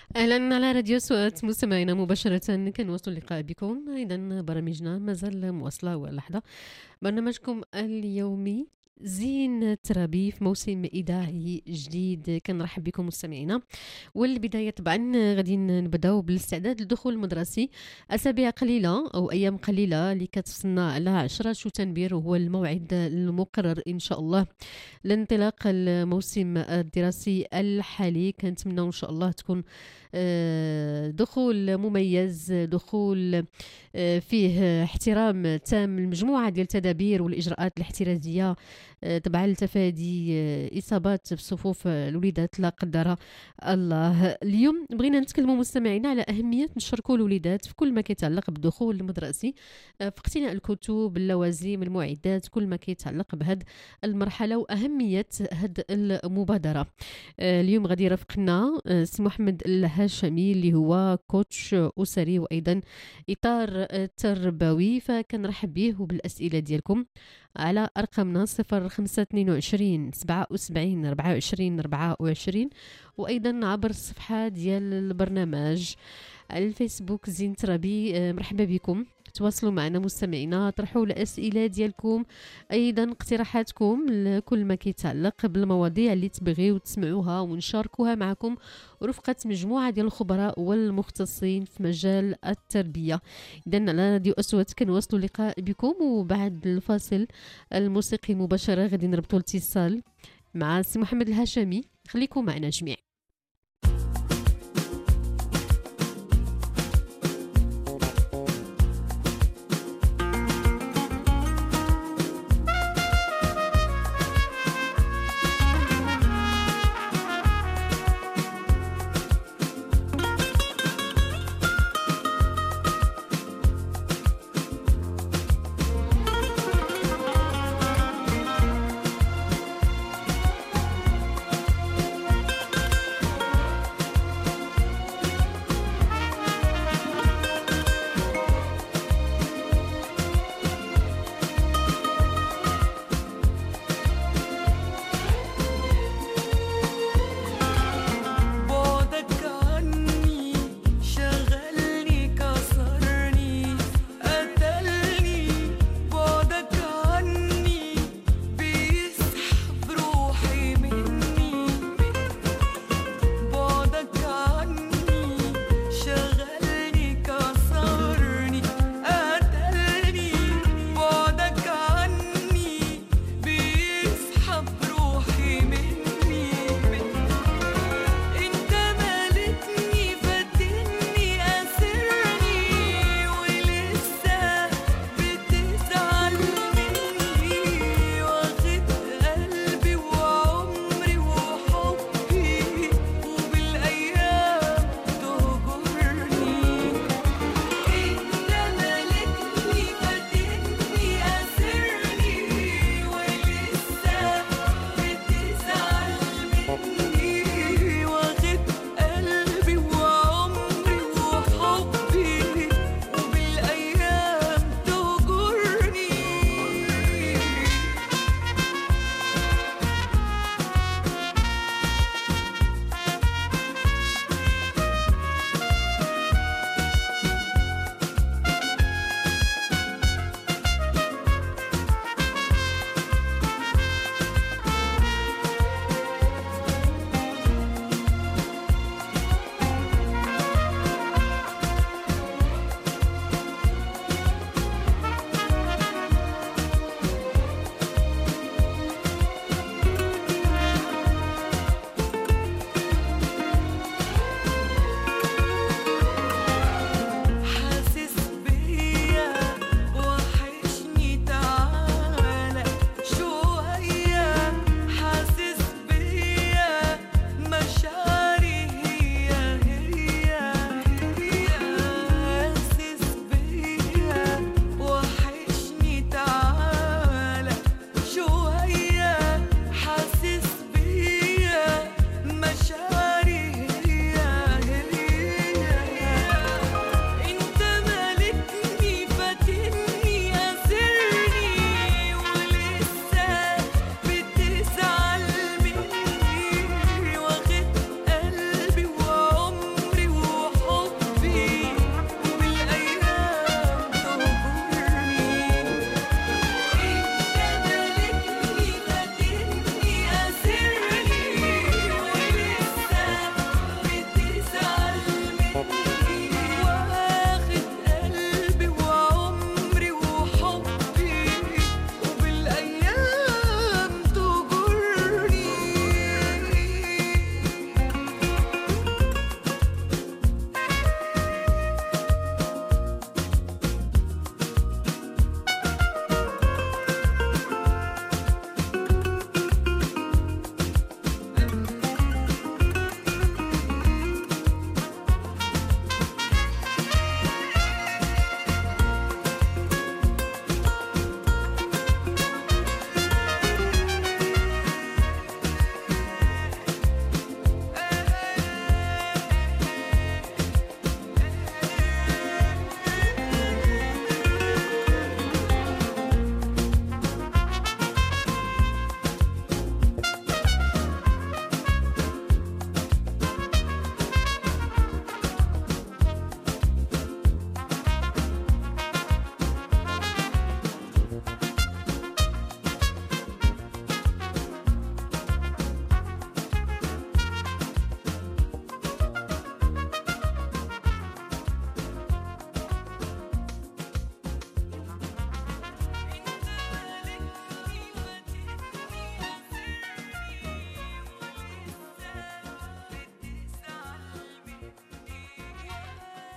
أهلا على راديو سوات مستمعينا مباشرة كنواصل اللقاء بكم. إذا برامجنا مازال مواصلة ولحظة. برنامجكم اليومي زين ترابي في موسم إذاعي جديد. كنرحب بكم مستمعينا. والبداية طبعا غادي نبداو بالاستعداد للدخول المدرسي. أسابيع قليلة أو أيام قليلة اللي كتفصلنا على 10 شتنبر، وهو الموعد المقرر إن شاء الله لانطلاق الموسم الدراسي الحالي. كنتمنى إن شاء الله تكون دخول مميز، دخول فيه احترام تام المجموعة ديال التدابير والإجراءات الاحترازية تبع لتفادي إصابات في صفوف الوليدات لا قدر الله. اليوم بغينا نتكلموا مستمعينا على أهمية نشاركوا الوليدات في كل ما كيتعلق بالدخول المدرسي، في اقتناء الكتب، اللوازم، المعدات، كل ما كيتعلق بهذه المرحلة وأهمية هذه المبادرة. اليوم غادي يرافقنا سي محمد الهاشمي اللي هو كوتش أسري وأيضا إطار تربوي، فكنرحب به وبالأسئلة ديالكم على أرقامنا 0522 77 24 24 وأيضا عبر الصفحة ديال البرنامج على الفيسبوك زين ترابي. مرحبا بكم، تواصلوا معنا مستمعينا، طرحوا الأسئلة ديالكم، أيضا اقتراحاتكم لكل ما كيتعلق بالمواضيع اللي تبغيو تسمعوها ونشاركوها معكم ورفقة مجموعة ديال الخبراء والمختصين في مجال التربية. إذن على راديو أصوات كنواصلوا اللقاء بكم، وبعد الفاصل الموسيقي مباشرة غادي نربطوا الاتصال مع سي محمد الهاشمي. خليكم معنا جميع.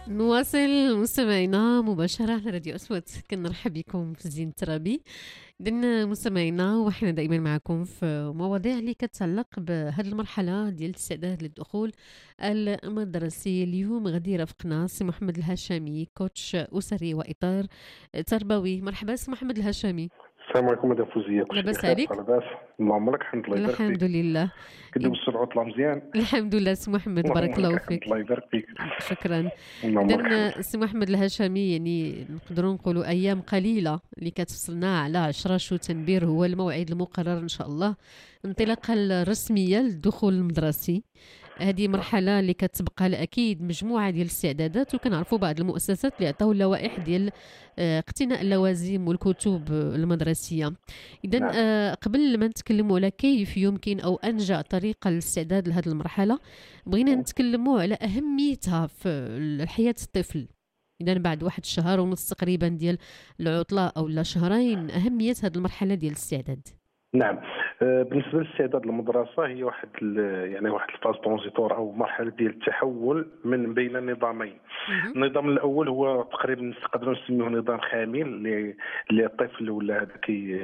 نواصل مستمعينا مباشرة على راديو أسود. كنرحب بكم في زين الترابي. إذن مستمعينا، وحنا دائما معكم في مواضيع اللي كتعلق بهذه المرحلة ديال الاستعداد للدخول المدرسي. اليوم غادي يرافقنا سي محمد الهاشمي، كوتش أسري وإطار تربوي. مرحبا سي محمد الهاشمي. السلام عليكم مدام فوزيه، كلشي لاباس بخير؟ عليك؟ لاباس الله يعمرك، الحمد لله يبارك الحمد فيك. لله. كدوز العطله مزيان؟ الحمد لله سي محمد، الله بارك الله يعمرك، الحمد فيك. الله يبارك فيك. شكرا. الله يعمرك إذن حمد. سي محمد الهاشمي، يعني نقدروا نقولوا أيام قليلة اللي كتفصلنا على 10 شو تنبير هو الموعد المقرر إن شاء الله الانطلاقة الرسمية للدخول المدرسي. هذه مرحلة اللي كتبقى أكيد مجموعة ديال الاستعدادات، وكنعرفوا بعض المؤسسات اللي عطاو اللوائح ديال اقتناء اللوازم والكتب المدرسية. إذن نعم قبل ما نتكلموا على كيف يمكن أو أنجع طريقة للاستعداد لهذه المرحلة، بغينا نتكلموا على أهميتها في حياة الطفل. إذا بعد 1 شهر ونص تقريبا ديال العطلة أو لا شهرين، أهمية هذه المرحلة ديال الاستعداد. نعم. بالنسبه للاستعداد للمدرسه، هي يعني واحد الفاز ترانزيتور او مرحله ديال التحول من بين نظامين. مهم. النظام الاول هو تقريبا نقدروا نسميه نظام خامل، اللي الطفل ولا هذا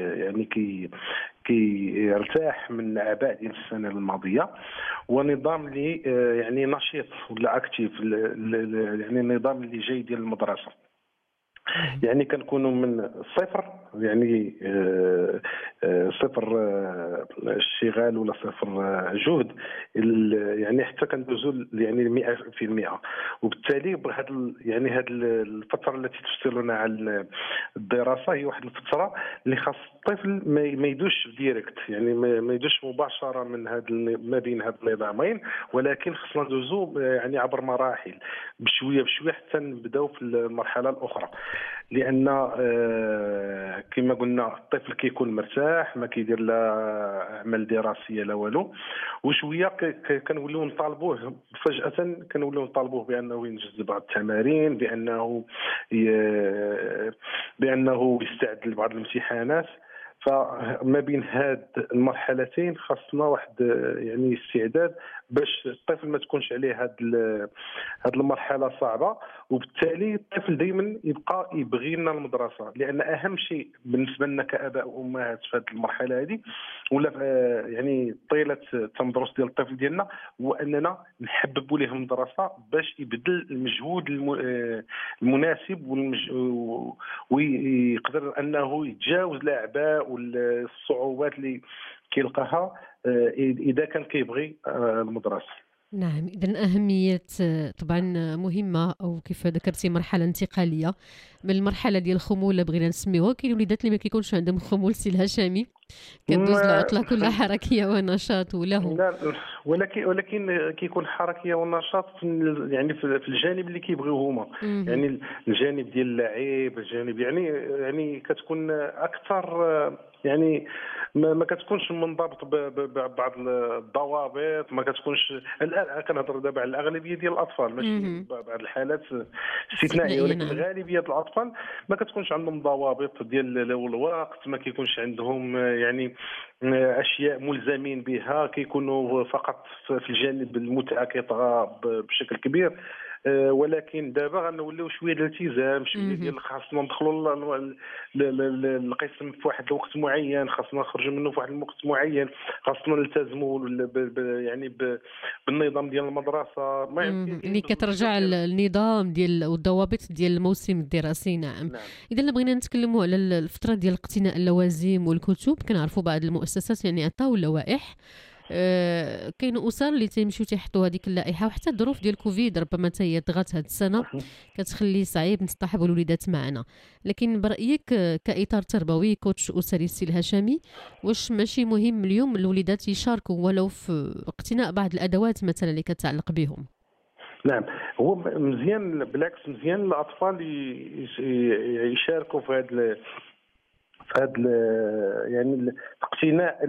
كيرتاح من الاعباء ديال السنه الماضيه، ونظام اللي يعني نشيط ولا اكتيف، يعني النظام اللي جاي ديال المدرسه. نعم. يعني كنكونوا من الصفر، يعني صفر اشتغال ولا صفر جهد، يعني حتى كندوزوا يعني 100%. وبالتالي يعني هذه الفتره التي تفصلنا عن الدراسه هي واحد الفتره اللي خاص الطفل ما يدوش ديريكت، يعني ما يدوش مباشره من ما بين هاد النظامين، ولكن خصنا ندوزوا يعني عبر مراحل بشويه بشويه حتى نبداو في المرحله الاخرى. لان كما قلنا الطفل كيكون مرتاح، ما كيدير لا اعمال دراسيه لا والو، وشويه كنوليو نطالبوه فجاه، كنوليو نطالبوه بانه ينجز بعض التمارين، بانه يستعد لبعض الامتحانات. فما بين هاد المرحلتين خاصنا واحد يعني استعداد باش الطفل ما تكونش عليه هاد المرحله صعبه، وبالتالي الطفل دائما يبقى يبغي لنا المدرسه، لان اهم شيء بالنسبه لنا كاباء وامهات في هذه المرحله هذه ولا يعني طيله التمدرس ديال الطفل ديالنا، هو اننا نحببوا ليه المدرسه باش يبذل المجهود المناسب ويقدر انه يتجاوز الاعباء والصعوبات اللي كيلقاها اذا كان كيبغي المدرسه. نعم، إذن أهمية طبعا مهمة، أو كيف ذكرتي مرحلة انتقالية من المرحلة ديال الخمول بغينا نسميوها. كاين وليدات اللي ما كيكونش عندهم خمول سي الهشامي، كدوز العطلة كلها حركية ونشاط وله. لا، ولكن كيكون الحركيه والنشاط يعني في الجانب اللي كيبغيوه هما، مهم. يعني الجانب ديال اللعب، الجانب يعني كتكون اكثر، يعني ما كتكونش منضبط ببعض الضوابط، ما كتكونش. الان كنهضر دابا على الاغلبيه ديال الاطفال، ماشي مهم. بعض الحالات استثنائيه، استثنائية، ولكن نعم. الغالبيه ديال الاطفال ما كتكونش عندهم ضوابط ديال الوقت، ما كيكونش عندهم يعني اشياء ملزمين بها، كيكونوا فقط في الجانب المتعه كيطغى بشكل كبير. ولكن دابا غنوليو شويه ديال الالتزام، شويه مهم. ديال خاصنا ندخلوا القسم في واحد الوقت معين، خاصنا نخرجوا منه في واحد الوقت معين، خاصنا نلتزموا يعني بالنظام ديال المدرسه. ما مهم. اللي كاين بزاف كترجع ديال. النظام ديال والضوابط ديال الموسم الدراسي، نعم. نعم إذا بغينا نتكلموا على الفترة ديال اقتناء اللوازم والكتب، كنعرفوا بعض المؤسسات يعني عطاو اللوائح. كاين اسر اللي تيمشيو تيحطوا هذيك اللائحه، وحتى الظروف ديال كوفيد ربما حتى هي ضغط هذه السنه كتخلي صعيب نصطحبوا الوليدات معنا. لكن برايك كاطار تربوي كوتش اسري السي الهشامي، واش ماشي مهم اليوم الوليدات يشاركوا ولو في اقتناء بعض الادوات مثلا اللي كتعلق بهم؟ نعم، هو مزيان، بالعكس مزيان الاطفال يشاركوا في هذا يعني اقتناء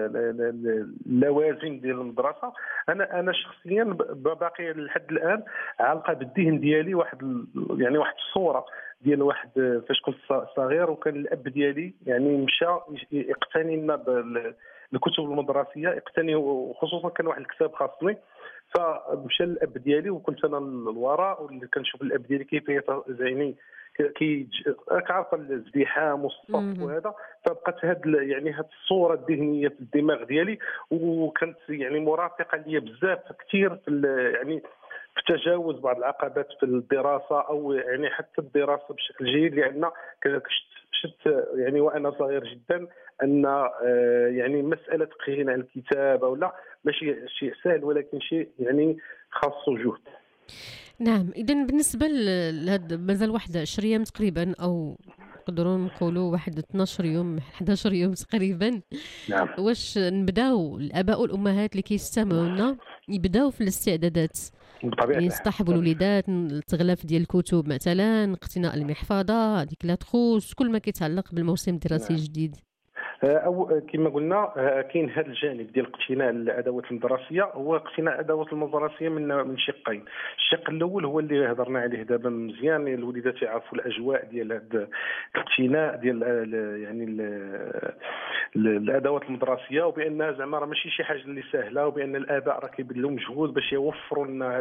اللوازم ديال المدرسه. انا شخصيا باقي لحد الان عالقه بالذهن ديالي يعني واحد الصوره ديال واحد فاش كنت صغير، وكان الاب ديالي يعني مشى يقتني لنا الكتب المدرسيه، يقتني، وخصوصا كان واحد الكتاب خاصني فمشى الاب ديالي وكنت انا للوراء، واللي كنشوف الاب ديالي كيف يعني راك عارفه الازدحام والصف اهم. وهذا. فبقات يعني هاد الصوره الذهنيه في الدماغ ديالي، وكانت يعني مرافقه ليا بزاف كثير يعني في تجاوز بعض العقبات في الدراسه، او يعني حتى الدراسه بشكل جيد. لان شفت يعني وانا صغير جدا ان يعني مساله قراءه الكتابه ولا ماشي شيء سهل، ولكن شيء يعني خاصه جهد. نعم، إذًا بالنسبة لهاد مازال واحد 10 أيام تقريبًا، أو نقدروا نقولوا واحد 12 يوم 11 يوم تقريبًا، نعم، واش نبداو الآباء والأمهات اللي كيستمعونا يبداو في الاستعدادات، بطبيعه يعني الحال. يصطحبوا الوليدات، التغلاف ديال الكتب مثلًا، اقتناء المحفظة، هذيك لا تخوص، كل ما كيتعلق بالموسم الدراسي نعم. الجديد. او كما قلنا كاين هذا الجانب ديال اقتناء الادوات المدرسيه. هو اقتناء الادوات المدرسيه من شقين. الشق الاول هو اللي هضرنا عليه دابا مزيان، الوليدات يعرفوا الاجواء ديال هذا الاقتناء ديال يعني الادوات المدرسيه، وبانها زعما راه ماشي شي حاجه اللي سهله، وبان الاباء راه كيبذلوا مجهود باش يوفروا لنا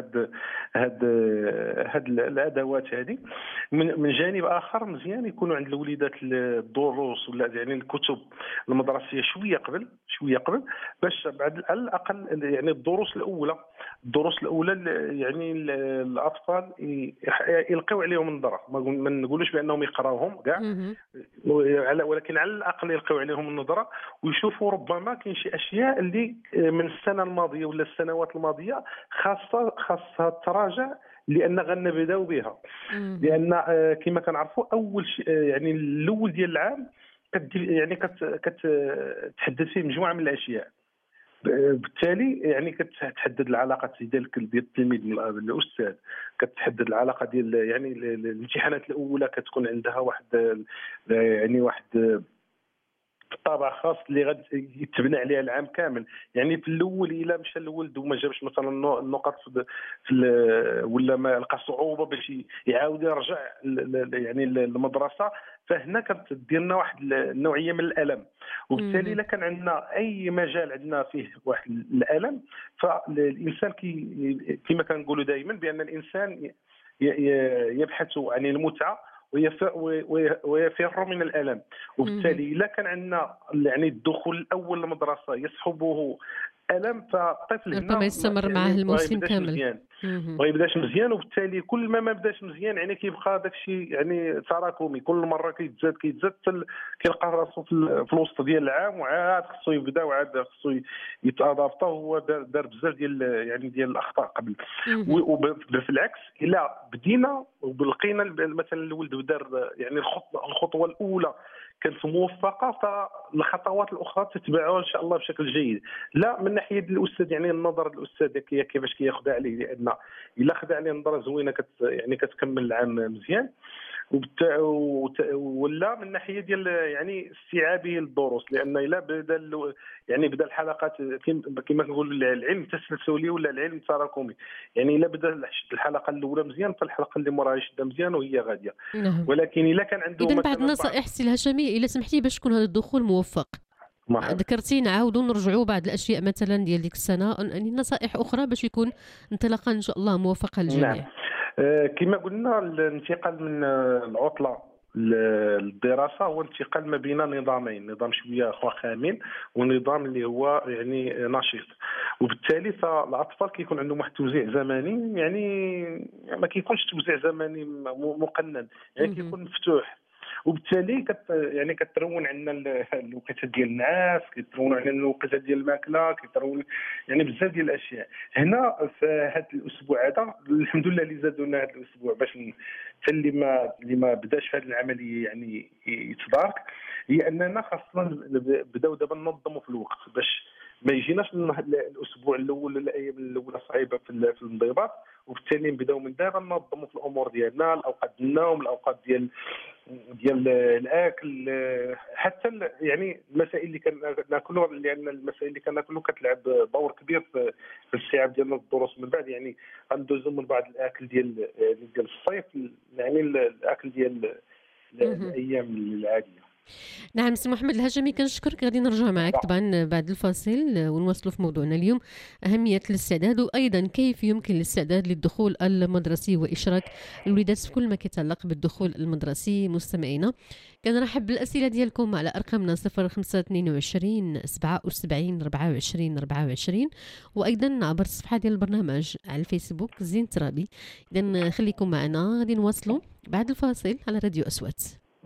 هاد الادوات هذه. من جانب اخر مزيان يكونوا عند الوليدات الدروس ولا يعني الكتب المدرسيه شويه قبل باش بعد على الاقل يعني الدروس الاولى يعني الاطفال يلقيو عليهم النظره. ما نقولوش بانهم يقراوهم كاع، اهم. ولكن على الاقل يلقيو عليهم النظره، ويشوفوا ربما كاين شي اشياء اللي من السنه الماضيه ولا السنوات الماضيه خاصها تراجع، لان غنبداو بها. اهم. لان كما كنعرفوا اول شيء يعني الاول ديال العام يعني كتحدد فيه مجموعه من الاشياء. بالتالي يعني كتحدد العلاقه ديال التلميذ مع الاستاذ، كتحدد العلاقه ديال يعني الامتحانات الاولى كتكون عندها واحد طابع خاص اللي غادي يتبنى عليها العام كامل. يعني في الاول الا مشى الولد وما جابش مثلا النقط ولا ما لقى صعوبه باش يعاود يرجع يعني المدرسه، فهنا كتدير لنا واحد النوعيه من الالم. وبالتالي اهم. الا كان عندنا اي مجال عندنا فيه واحد الالم، فالانسان كما كنقولوا دائما بان الانسان يبحث عن المتعه ويفر من الالم. اهم. وبالتالي اذا كان عندنا يعني الدخول الاول للمدرسه يصحبه الم، فالطفل ربما هنا يستمر معاه يعني ما الموسم يبداش كامل. مزيان. اهم. ما يبداش مزيان، وبالتالي كل ما بداش مزيان يعني كيبقى داك الشيء يعني تراكمي، كل مره كيتزاد حتى كيلقى راسو في الوسط ديال العام، وعاد خصو يبدا، وعاد خصو يتادابطا. هو دار بزاف ديال الاخطاء قبل. اهم. وفي العكس الا بدينا ولقينا مثلا الولد دار يعني الخطوه الاولى كانت موفقه، فالخطوات الاخرى تتبعها ان شاء الله بشكل جيد. لا من ناحيه الاستاذ يعني النظر الاستاذ كيفاش كياخذ عليه، لان الا خذ عليه نظره زوينه يعني كتكمل العام مزيان. ولا من ناحيه ديال يعني استيعابه للدروس، لان الا يعني بدا الحلقات كما كنقولوا العلم التسلسلي ولا العلم التراكمي. يعني الا بدا الحلقه الاولى مزيان، فالحلقه اللي موراها يشدها مزيان وهي غاديه. نعم. ولكن الا كان عنده إذا بعض مثلا النصائح سي الهشامي إلا سمحتي باش يكون هذا الدخول موفق. مرحبا. ذكرتي نعاودوا نرجعوا بعض الأشياء مثلًا ديال ديك السنة، يعني نصائح أخرى باش يكون انطلاقة إن شاء الله موفقة نعم. للجميع. كما قلنا الانتقال من العطله للدراسه هو انتقال ما بين نظامين، نظام شويه خامل ونظام اللي هو يعني نشيط. وبالتالي فالاطفال كيكون عندهم واحد التوزيع زمني، يعني ما كيكونش توزيع زمني مقنن، يعني اهم. كيكون مفتوح. وبالتالي يعني كترون عندنا الوقيته ديال النعاس، كيترون عندنا الوقيته ديال الماكله، كيترون يعني بزاف ديال الاشياء. هنا في هذا الاسبوع هذا الحمد لله اللي زادوا لنا هذا الاسبوع باش حتى اللي ما بداش في هذه العمليه يعني يتدارك، هي اننا خاصنا بداو دابا ننظموا في الوقت باش ما يجيناش الاسبوع الاول ولا الايام الاولى صعيبه في الانضباط. وبالتالي نبداو من دابا ننظموا في الامور ديالنا، الاوقات ديال النوم، الاوقات ديال الاكل، حتى يعني المسائل اللي كناكلوا، لان المسائل اللي كناكلوا كتلعب دور كبير في الاستيعاب ديالنا للدروس من بعد. يعني غندوزو من بعد الاكل ديال الصيف، يعني الاكل ديال اهم. الايام العاديه. نعم سي محمد الهجمي، كنشكرك. غادي نرجع معك طبعا بعد الفاصل ونواصلوا في موضوعنا اليوم، أهمية الاستعداد، وأيضا كيف يمكن الاستعداد للدخول المدرسي وإشراك الوليدات في كل ما يتعلق بالدخول المدرسي. مستمعينا كنرحب بالأسئلة ديالكم على أرقامنا 0522 77 24 24، وأيضا عبر الصفحة ديال البرنامج على الفيسبوك زين ترابي. إذن خليكم معنا، غادي نواصلوا بعد الفاصل على راديو أصوات.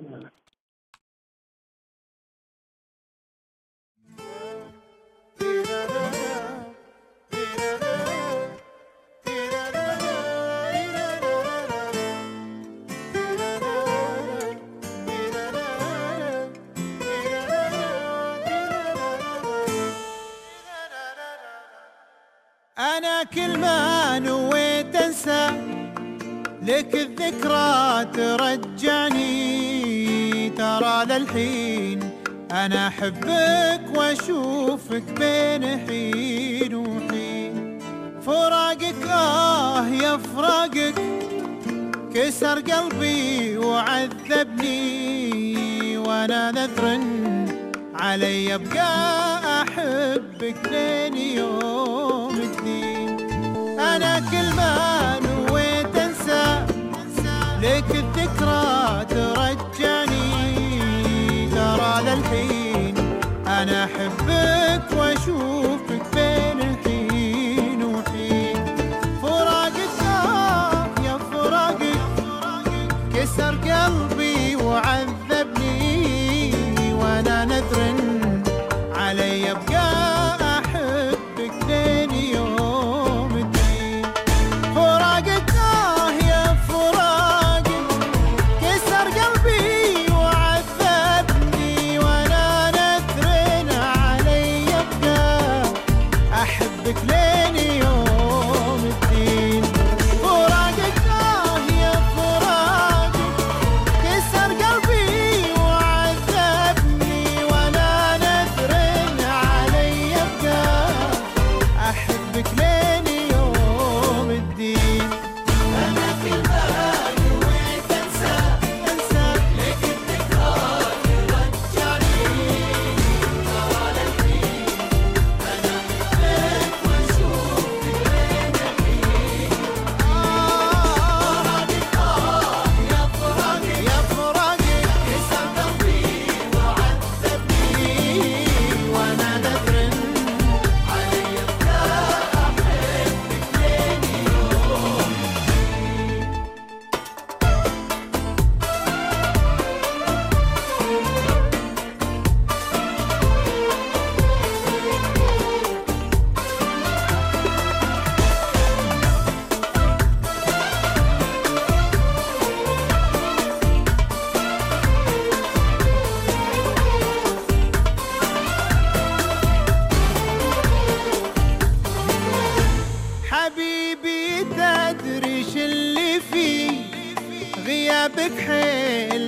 أنا كل ما نويت أنسى لك الذكرى ترجعني، ترى للحين أنا أحبك وأشوفك بين حين وحين. فراقك يا فراقك كسر قلبي وعذبني، وأنا نذر علي أبقى أحبك لين يوم الدين. أنا كل ما نويت أنسى لك الذكرى ترجعني، ترى للحين أنا أحبك وأشوفك بين حين وحين. فراقك يا فراقك كسر قلبي وعذبني، وأنا نذر علي أبقى أحبك لين يوم الدين. فراقك يا فراقك كسر قلبي وعذبني، وأنا نذر علي أبقى أحبك لين يوم الدين. فراقك يا فراقك كسر قلبي وعذبني، وأنا نذر علي أبقى أحبك لين يوم الدين. أنا كل ما نويت أنسى لك الذكرى ترجعني، ترى للحين أنا أحبك وأشوفك بين حين. فراقك يا فراقك يا فراقك كسر قلبي وعذبني، وأنا نذر علي أبقى أحبك لين يوم. حبيبي تدري ش اللي فيه، غيابك حيل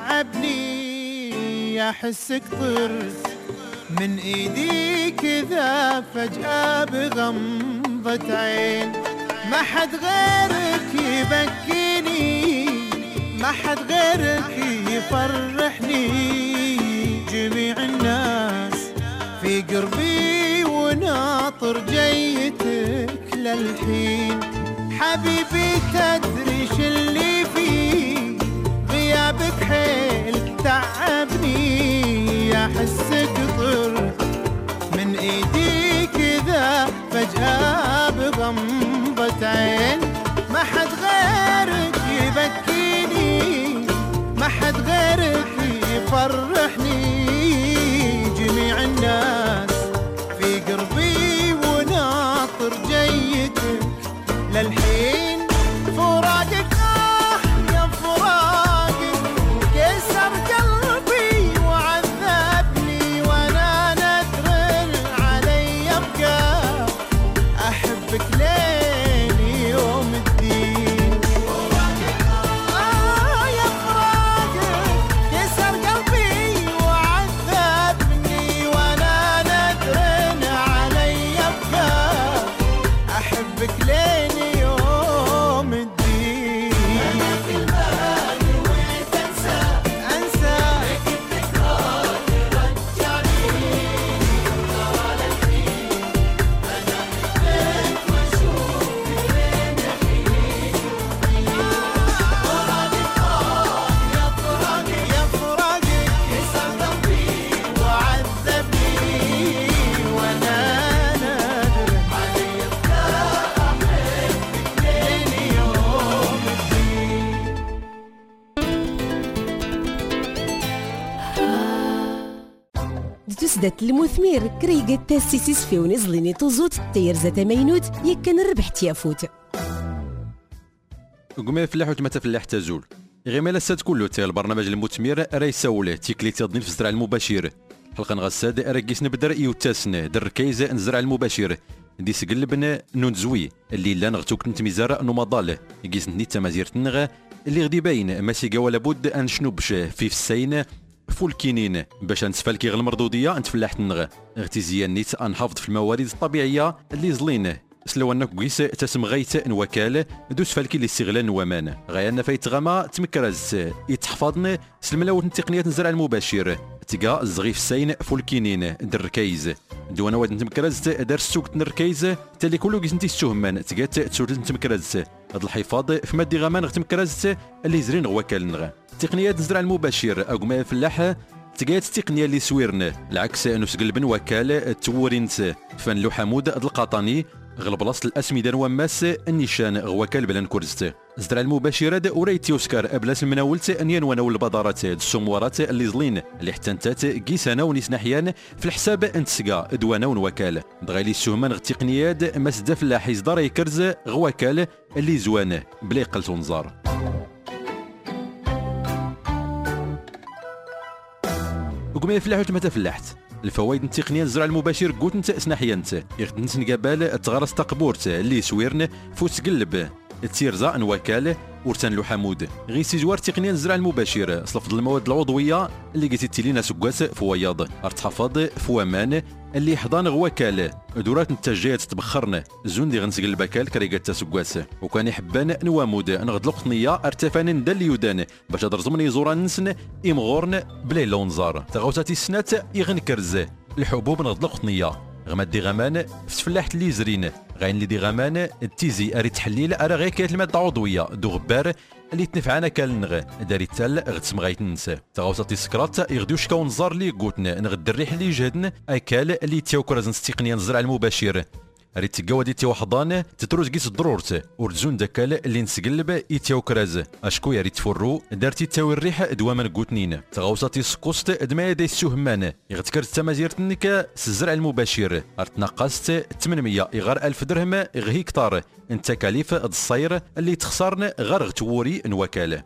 تعبني، أحسك طرت من ايدي كذا فجأة بغمضة عين. ما حد غيرك يبكيني، ما حد غيرك يفرحني، جميع الناس في قربي وناطر جيتك للحين. حبيبي تدري ش اللي فيه، غيابك حيل تعبني، أحسك طرت من ايدي كذا فجأة بغمضة عين. ما حد غيرك يبكيني، ما حد غيرك يفرحني، جميع الناس في قربي وناطر جيتك للحين. فراقك يا فراقك كسر قلبي وعذبني، وأنا نذر علي أبقى أحبك لين يوم الدين. فراقك يا فراقك كسر قلبي وعذبني، تسدات المثمير كريقة تاسيسيس في ونزليني توزوت تيرزة مينوت يكن الربح تيافوت قمي فلاح متى فلاح تزول غير مالا ساد كله تاع البرنامج المثمر راه يساول تيكلي تضني في الزرع المباشر حلقه غساد راكيس نبدا يوتاسن در كيزه نزرع المباشر دي سقلبن نون زوي اللي لا نغتوك نتميزار نومضال يقيس نيت مازيرتنغ اللي غدي باين ماشي ولا بد ان شنوبش في السين فول كينين باش نتفالكي غير المردوديه نتفلاح تنغ اغتزيان نيت انحافظ في الموارد الطبيعيه اللي زلين سلو انك قيس تسم غيت نوكال دوس فالكي الاستغلال نوامان غايانا فايت غاما تمكرز يتحفظن سلملاوت التقنيات نزرع المباشر تيكا الزغيف السين فولكينين دركايز دوانا واد نتمكرز دار السوق نركايز تالي كلو قيس نتي السهمان تيكات تسول نتمكرز هاد الحفاظ في مادي غامان نتمكرز اللي زرين غوكال نغ تقنيات نزرع المباشر اقما فلاح تقايت التقنيه اللي سويرن العكس نسقلبن وكال تورينت فان لو حمود القطاني غلب بلاصه الاسمده وماس النيشان غوكال بلا نكرزت زرع المباشرات وريتي اوسكار ابلاس المناولت انيان وناول البضارات السمورات اللي زلين اللي حتى نتات كيسانا ونيس نحيان في الحساب انتسقا دوانا ونوكال دغالي السهمان التقنيات مسدا فلاح يصدر يكرز غوكال اللي زوان بلا يقلت ونزار وقمي فلاحت متى فلاحت الفوائد التقنيه الزرع المباشر قلت انت اسناحيا انت يخدمت نقابل تغرس تقبورت اللي سويرن فوت قلب تيرزا نوكال ورتان لو حمود غي سيجوار تقنيه الزرع المباشر صلفض المواد العضويه اللي قيت تيلينا سكواس فوياض ارتحفظ فوامان اللي حضان غوكال دورات التجايات تبخرن زون دي غنسق البكال كريقات تسكواس وكان يحبان نوامود نغدلق قطنيه ارتفان ندل يودان باش درزمني زوران نسن امغورن بلا لونزار تغوتاتي السنات يغنكرز الحبوب نغدلق قطنيه غماد دي غمان في فلاحة اللي زرين غاين اللي دي غمان التيزي اري تحليل ارا غير كايت الماده عضويه دو غبار اللي تنفعنا كالنغ داري تال غتسم غايت ننسى تغوصاتي سكرات يغديوش كون زار لي قوتنا نغد الريح اللي جهدن اكال اللي تيوكر زن تقنيا الزرع المباشر ريت تقاودي تي وحضان تتروج كيس الضرورت ورزون داكال اللي نسقلب يتيوكراز اشكو يا ريت فرو دارتي تاوي الريح دواما قوتنين تغوصاتي سكوست دما داي السهمان يغتكر التمازيرت نكا الزرع المباشر ارتنقصت 800 غير 1000 درهم غير هكتار التكاليف الصير اللي تخسرن غير غتوري نوكاله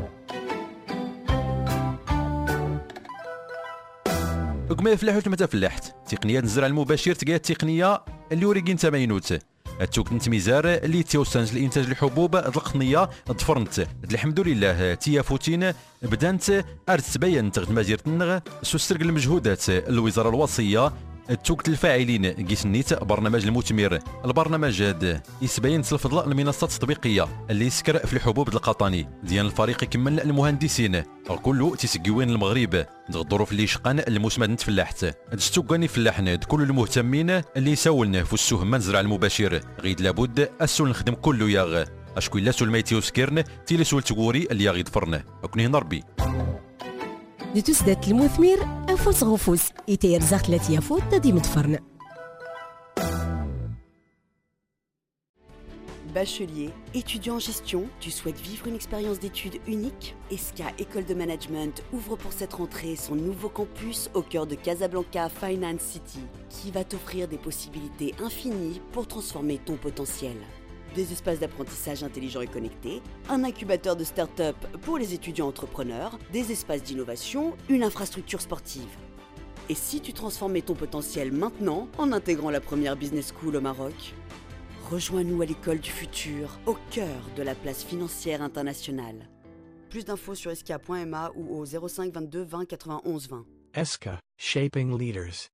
وكما يفلحوا متى فلاحت تقنيه الزرع المباشر تلقى التقنيه اللي وريكين تماينوت التوك نتميزار اللي تيوسانج الانتاج الحبوب القطنيه ضفرنت الحمد لله تيافوتين بدانت ارتبين تغد مازيرت النغ سوسترق المجهودات الوزاره الوصيه التوك الفاعلين قيس نيت برنامج المثمر البرنامج هذا يسبين الفضل المنصات التطبيقيه اللي يسكر في الحبوب القطني ديال الفريق يكمل المهندسين كله تيسقيوين المغرب الظروف اللي شقان الموسم نتفلاحت السوقاني فلاحنا كل المهتمين اللي يساولنا في السهم نزرع المباشر غيد لابد السول نخدم كله ياغ اشكو لا سول مايتيو سكيرن تيلي سول تغوري اللي غيد فرنا اكوني نربي دي تسدات المثمر أفوس غفوس إتير زاخت لاتيا فوت دي متفرن Bachelier, étudiant en gestion, tu souhaites vivre une expérience d'études unique? ESCA École de Management ouvre pour cette rentrée son nouveau campus au cœur de Casablanca Finance City, qui va t'offrir des possibilités infinies pour transformer ton potentiel. Des espaces d'apprentissage intelligents et connectés, un incubateur de start-up pour les étudiants entrepreneurs, des espaces d'innovation, une infrastructure sportive. Et si tu transformais ton potentiel maintenant en intégrant la première business school au Maroc? Rejoins-nous à l'école du futur, au cœur de la place financière internationale. Plus d'infos sur esca.ma ou au 05 22 20 91 20. ESCA, Shaping Leaders.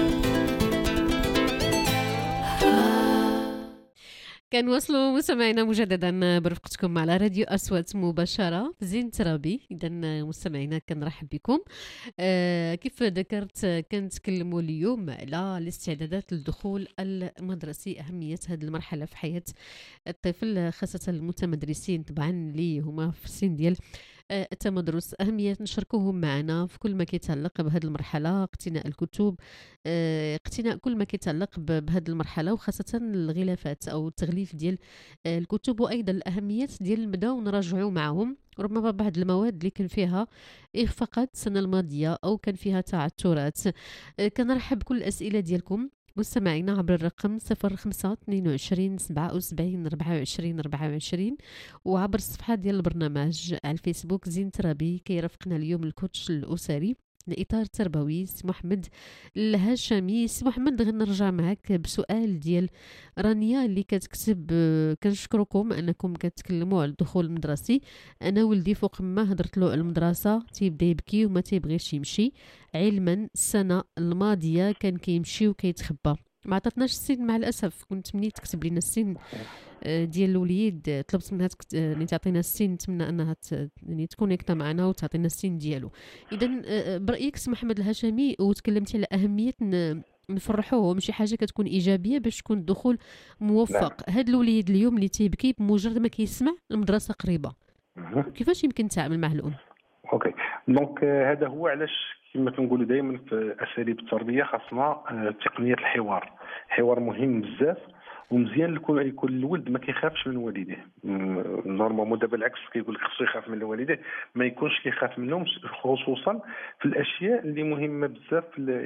كنواصلوا مستمعينا مجددا برفقتكم على راديو أصوات مباشرة في زين ترابي. إذا مستمعينا كنرحب بكم. كيف ذكرت كنتكلموا اليوم على الاستعدادات للدخول المدرسي، أهمية هذه المرحلة في حياة الطفل خاصة المتمدرسين طبعا اللي هما في السن ديال التمدرس أهمية نشاركوهم معنا في كل ما كيتعلق بهذه المرحلة، اقتناء الكتب، اقتناء كل ما كيتعلق بهذه المرحلة، وخاصة الغلافات أو التغليف ديال الكتب، وأيضا الأهمية ديال نبداو نراجعوا معهم ربما بعض المواد اللي كان فيها إخفاقات السنة الماضية أو كان فيها تعثرات. كنرحب بكل الأسئلة ديالكم مستمعينا عبر الرقم 05 22 77 24 24 وعبر الصفحة ديال البرنامج على الفيسبوك زين ترابي. كيرافقنا اليوم الكوتش الأسري الإطار التربوي سي محمد الهاشمي. سي محمد غنرجع معك بسؤال ديال رانيا اللي كتكتب كنشكركم أنكم كتكلموا على الدخول المدرسي. أنا ولدي فوق ما هضرت له المدرسة تيبدا يبكي وما تيبغيش يمشي، علما السنة الماضية كان كيمشي وكيتخبى. ما عطاتناش السن مع الاسف، كنت مني تكتب لنا السن ديال الوليد طلبت منها يعني تعطينا السن، نتمنى انها يعني تكونيكتا معنا وتعطينا السن ديالو. اذا برايك سي محمد الهاشمي وتكلمتي على اهميه نفرحوه، ماشي حاجه كتكون ايجابيه باش تكون الدخول موفق. هذا الوليد اليوم اللي تيبكي بمجرد ما كيسمع المدرسه قريبه، كيفاش يمكن نتعامل مع الام؟ اوكي دونك هذا هو علاش كما كنقولوا دائما في اساليب التربيه خاصنا تقنيه الحوار. الحوار مهم بزاف ومزيان يكون الولد ما كيخافش من والديه. نورمالمون دابا العكس كيقول لك خصو يخاف من والديه، ما يكونش كيخاف منهم، خصوصا في الاشياء اللي مهمه بزاف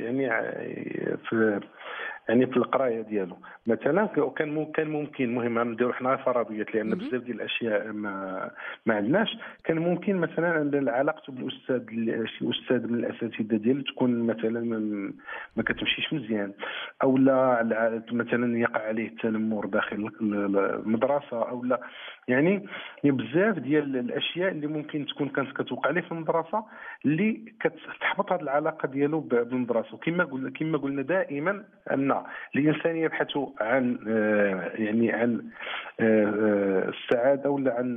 في القرايه ديالو. مثلا كان ممكن مهم نديروا حنا فرضيات لان بزاف ديال الاشياء ما عندناش. كان ممكن مثلا عندنا علاقته بالاستاذ شي استاذ من الاساتذه ديالو تكون مثلا ما كتمشيش مزيان، او لا مثلا يقع عليه التنمر داخل المدرسه، او لا يعني بزاف ديال الاشياء اللي ممكن تكون كانت كتوقع عليه في المدرسه اللي كتحبط هذه العلاقه ديالو بالمدرسه. كما قلنا دائما ان الانسان يبحث عن عن السعاده ولا عن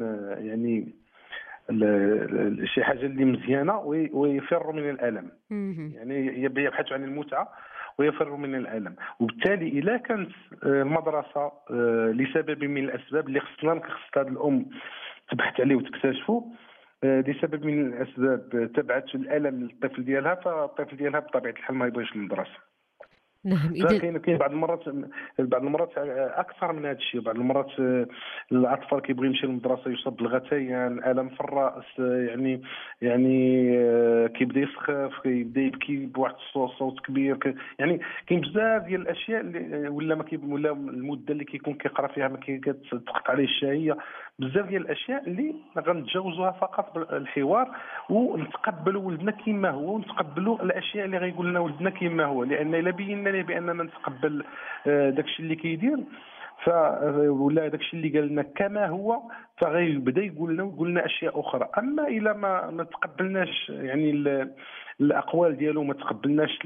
شي حاجه اللي مزيانه ويفر من الالم. يعني يبحث عن المتعه ويفر من الالم. وبالتالي اذا كانت المدرسه لسبب من الاسباب اللي خصها هذه الام تبحث عليه وتكتشفه، لسبب من الاسباب تبعث الالم للطفل ديالها، فالطفل ديالها بطبيعه الحال ما يبغيش المدرسه. نعم. كاين بعض المرات اكثر من هذا الشيء. بعض المرات الاطفال كيبغي يمشي للمدرسه يصاب بالغثيان، الم في الراس، يعني كيبدا يسخف، كيبدا يبكي بواحد الصوت كبير. يعني كاين بزاف ديال الاشياء اللي ولا المده اللي كيكون كيقرا فيها ما كتسقط عليه الشهيه. بزاف ديال الاشياء اللي غنتجاوزوها فقط بالحوار ونتقبلوا ولدنا كما هو، ونتقبلوا الاشياء اللي غيقول لنا ولدنا كما هو. لان الا بينا ليه باننا نتقبل داكشي اللي كيدير ولا داكشي اللي قال لنا كما هو، فغيبدا يقول لنا اشياء اخرى. اما الا ما تقبلناش يعني الاقوال ديالو، ما تقبلناش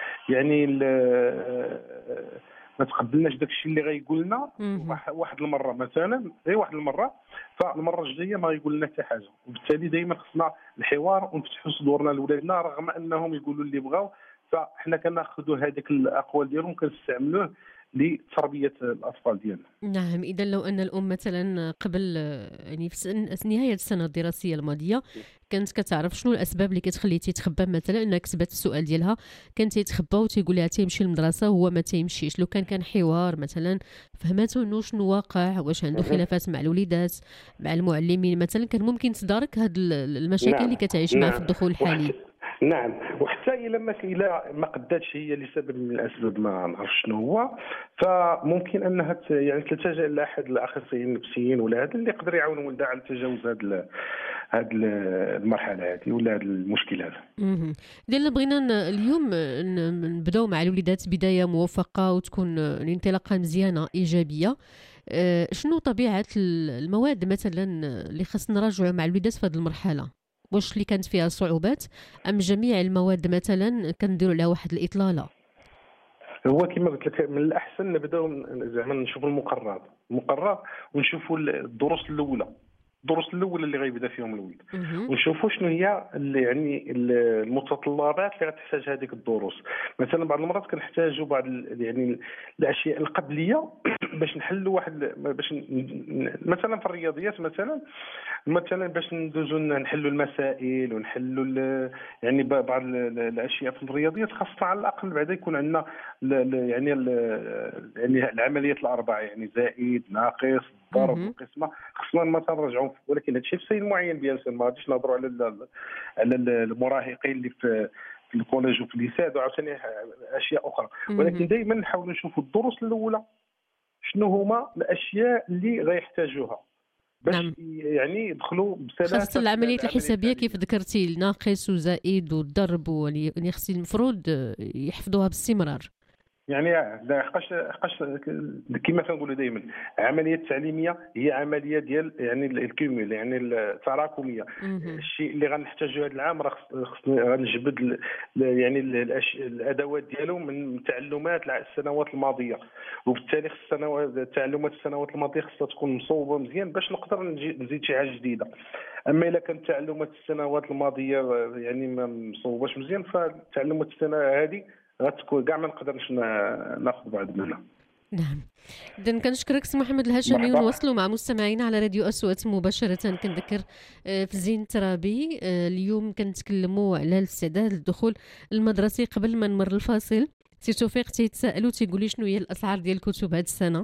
ما تقبلناش داكشي اللي غيقول لنا واحد المره، مثلا غير واحد المره، فالمره الجايه ما غيقول لنا حتى حاجه. وبالتالي دائما خصنا الحوار ونفتحوا صدورنا لولادنا رغم انهم يقولوا اللي بغاو، فاحنا كناخذوا هذيك الاقوال ديالهم كنستعملوه لتربيه الاطفال ديالنا. نعم. اذا لو ان الام مثلا قبل يعني في نهايه السنه الدراسيه الماضيه كانت كتعرف شنو الاسباب اللي كتخليه تيتخبى، مثلا انها كتبت السؤال ديالها كان تيتخبى وتيقول لها تيمشي للمدرسه هو ما تيمشيش، لو كان حوار مثلا فهمته انه شنو واقع، واش عنده خلافات مع الوليدات مع المعلمين مثلا، كان ممكن تدارك هاد المشاكل اللي كتعيش معها في الدخول الحالي. نعم. وحتى إلا ما قداتش هي لسبب من الاسباب ما نعرف شنو هو، فممكن انها تلتجئ لاحد الاخصائيين النفسيين ولا هذا اللي يقدر يعاون ولدها على تجاوز هذه المرحله هذه ولا هذا المشكل هذا. ديالنا بغينا اليوم نبداو مع الوليدات بدايه موفقه وتكون الانطلاقه مزيانه ايجابيه. شنو طبيعه المواد مثلا اللي خصنا نراجعوا مع الوليدات في هذه المرحله؟ واش اللي كانت فيها صعوبات ام جميع المواد مثلا كنديروا لها واحد الاطلاله؟ هو كما قلت لك من الاحسن نبداو زعما نشوفوا المقرر ونشوفوا الدروس الاولى اللي غيبدا فيهم الولد، ونشوفوا شنو هي اللي المتطلبات اللي غتحتاج هذيك الدروس. مثلا بعض المرات كنحتاجوا بعض الاشياء القبليه باش نحلوا مثلا في الرياضيات مثلا مثلا باش ندوزو نحلوا المسائل ونحلوا يعني بعض الاشياء في الرياضيات، خاصة على الاقل بعدا يكون عندنا يعني العمليات الاربعه، يعني زائد ناقص ضرب القسمه، خصنا مثلا نرجعوا، ولكن هادشي في سن معين ديال السن، ما غاديش نهضروا على المراهقين اللي في الكوليج وفي الليساد وعاوتاني اشياء اخرى. ولكن دائما نحاولوا نشوفوا الدروس الاولى شنو هما الاشياء اللي غيحتاجوها باش يعني يدخلوا بسلاسه، خاصة العمليات الحسابيه كيف ذكرتي، الناقص وزائد والضرب، يعني خص المفروض يحفظوها باستمرار. يعني حقاش كما كنقولوا دائما العمليه التعليميه هي عمليه ديال يعني الكيمول، يعني التراكميه. الشيء اللي غنحتاجو هذا العام راه خصني غنجبد يعني الادوات ديالو من تعلمات السنوات الماضيه، وبالتالي تعلمات السنوات الماضيه خصها تكون مصوبه مزيان باش نقدر نزيد شي حاجه جديده. اما الا كانت تعلمات السنوات الماضيه يعني ما مصوباش مزيان، فتعلمات السنه هذه غتكون كاع ما نقدرش ناخذ بعض منها. نعم. إذن كنشكرك سي محمد الهاشمي، ونواصلوا مع مستمعينا على راديو أصوات مباشرة. كنذكر في زين الترابي اليوم كنتكلموا على الاستعداد للدخول المدرسي. قبل ما نمر الفاصل سي توفيق تيتسائلوا تيقولي شنو هي الأسعار ديال الكتب هذه السنة.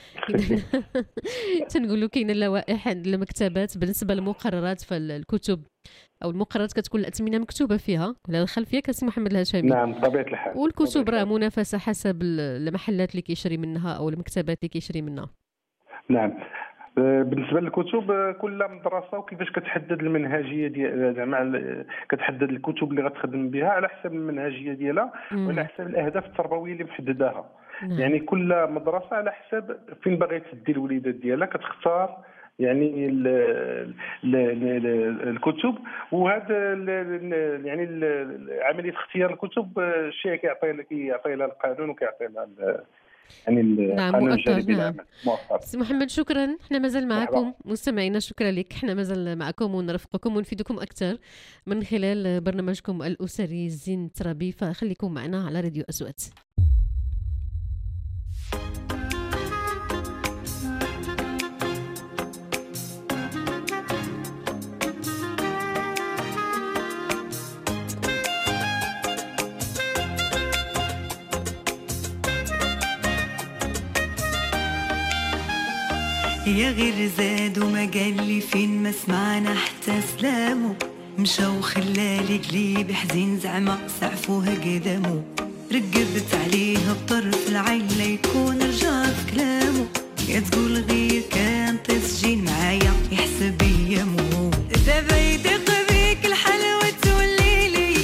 تنقولوا كاينه اللوائح عند المكتبات بالنسبه للمقررات، فالكتب او المقررات كتكون الاثمنه مكتوبه فيها على الخلفيه كسي محمد الهاشمي. نعم بطبيعه الحال. والكتب راه منافسه حسب المحلات اللي كيشري منها او المكتبات اللي كيشري منها. نعم. بالنسبه للكتب كل مدرسه وكيفاش كتحدد المنهجيه ديال زعما كتحدد الكتب اللي غتخدم بها على حسب المنهجيه ديالها وعلى حسب الاهداف التربويه اللي محدداها. يعني كل مدرسه على حسب فين باغي تدي الوليدات ديالها كتختار يعني الكتب. وهذا يعني عمليه اختيار الكتب شيء كيعطي لها القانون وكيعطي لها يعني القانون الجاري بالعمل. سي محمد شكرا، احنا مازال معكم مستمعينا، شكرا لك، احنا مازال معكم ونرافقكم ونفيدكم اكثر من خلال برنامجكم الاسري زين الترابي، فخليكم معنا على راديو أصوات. يا غير زاد وما قال لي فين ما سمعنا حتى سلامو، مشى وخلالي قليب حزين زعما سعفوه قدامو، رقبت عليه بطرف العين ليكون رجع في كلامو، يا تقول غير كان تسجين معايا يحسب ايامو، دابا يدق بيك الحلوة توليلي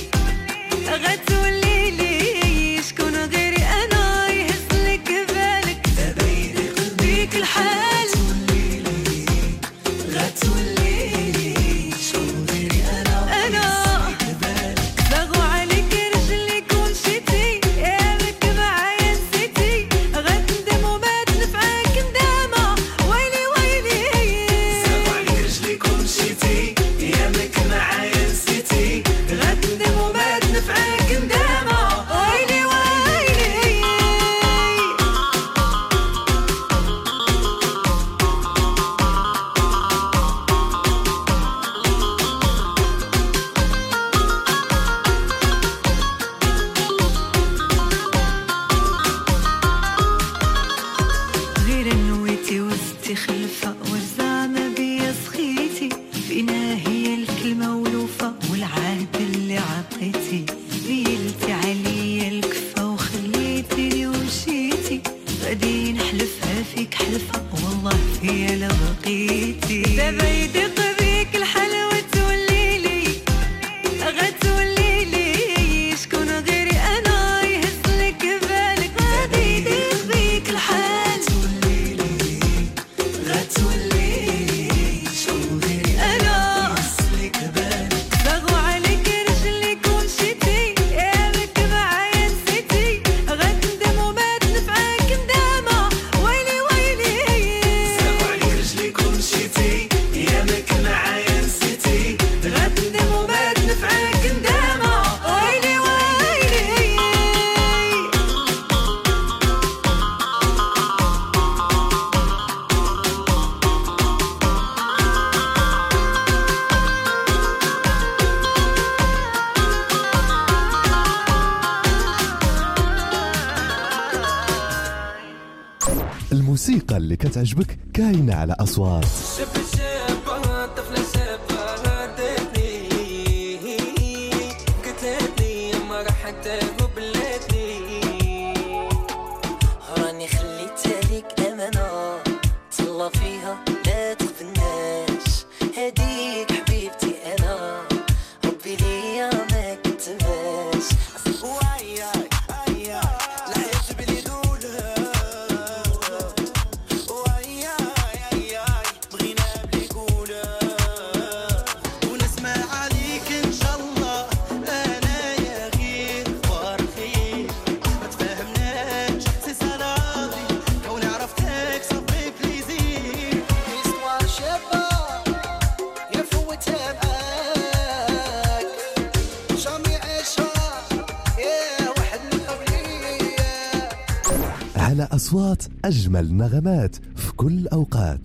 غتوليلي شكون غيري انا يهزلك بالك، دابا يدق بيك الحال Yeah, الموسيقى اللي كتعجبك كاينه على اصوات. على أصوات أجمل نغمات في كل أوقات.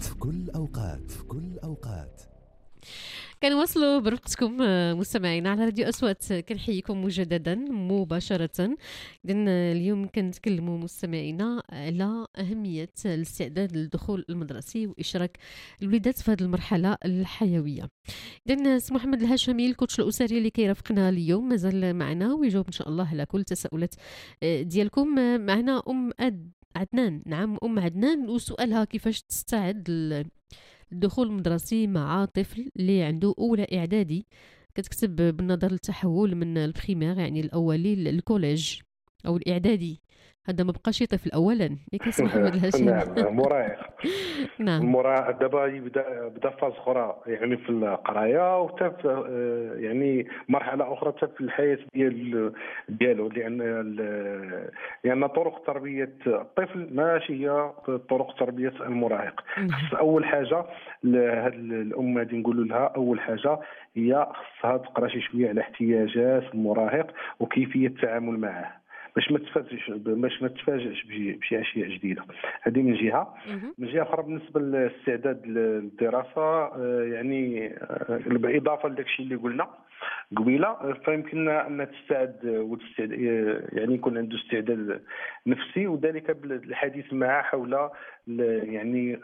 كنواصلوا برفقتكم مستمعينا على راديو أصوات. كنحييكم مجددا مباشرة. إذن اليوم كنتكلموا مستمعينا على أهمية الاستعداد للدخول المدرسي وإشراك الوليدات في هذه المرحلة الحيوية. إذن سي محمد الهاشمي الكوتش الأسري اللي كيرافقنا اليوم مازال معنا ويجاوب إن شاء الله على كل التساؤلات ديالكم. معنا عدنان. نعم أم عدنان، وسؤالها كيفاش تستعد الدخول المدرسي مع طفل اللي عنده أولى إعدادي، كتكتب بالنظر للتحول من البريمير يعني الأولي للكوليج أو الإعدادي. هذا ما بقاش طفل أولا ياك سي محمد الهاشمي. نعم مراهق. نعم المراهق دابا يبدا فاز اخرى يعني في القرايه وحتى يعني مرحله اخرى حتى في الحياه ديالو لان طرق تربيه الطفل ماشي هي طرق تربيه المراهق. اول حاجه هاد الام هذه نقولوا لها اول حاجه هي خصها تقرا شي شويه على احتياجات المراهق وكيفيه التعامل معه باش ما تتفاجئش بشي اشياء جديده. هذه من جهه. من جهه اخرى بالنسبه للاستعداد للدراسه يعني بالاضافه لداك الشيء اللي قلنا قبيله، فيمكننا ان تستعد يعني يكون عنده استعداد نفسي، وذلك بالحديث معه حول يعني